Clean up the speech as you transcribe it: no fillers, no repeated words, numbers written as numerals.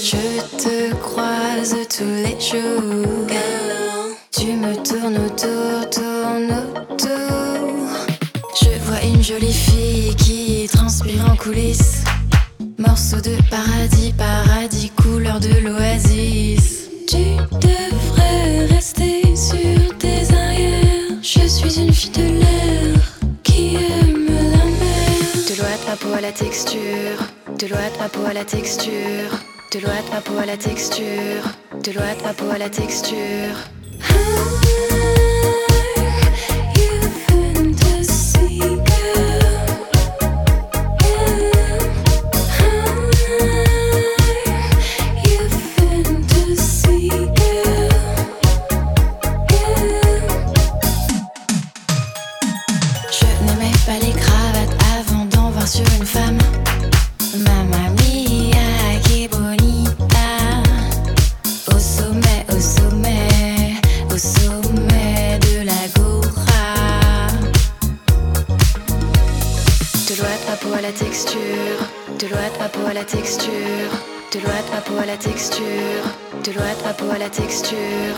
Je te croise tous les jours. Tu me tournes autour, tourne autour. Je vois une jolie fille qui transpire en coulisses. Morceau de paradis, paradis, couleur de l'oasis. Tu devrais rester sur tes arrières. Je suis une fille de l'air qui aime la mer. De l'eau de ma peau à la texture. De l'eau de ma peau à la texture. De l'eau de ma peau à la texture. De l'eau de ma peau à la texture. Sur une femme, mamma mia, que bonita. Au sommet, au sommet, au sommet de la Gora. De l'eau de ma peau à la texture. De l'eau de ma peau à la texture. De l'eau de ma peau à la texture. De l'eau de ma peau à la texture.